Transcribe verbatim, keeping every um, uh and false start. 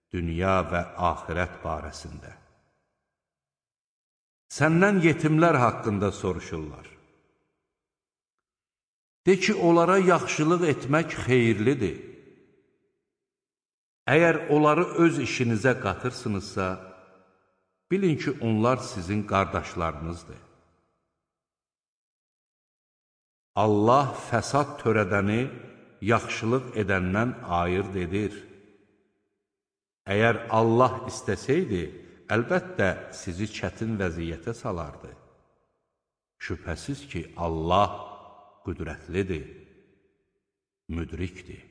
dünya və axirət barəsində. Səndən yetimlər haqqında soruşurlar. De ki, onlara yaxşılıq etmək xeyirlidir. Əgər onları öz işinizə qatırsınızsa, bilin ki, onlar sizin qardaşlarınızdır. Allah fəsad törədəni yaxşılıq edəndən ayırd edir. Əgər Allah istəsəydi, əlbəttə sizi çətin vəziyyətə salardı. Şübhəsiz ki, Allah qüdrətlidir, müdrikdir.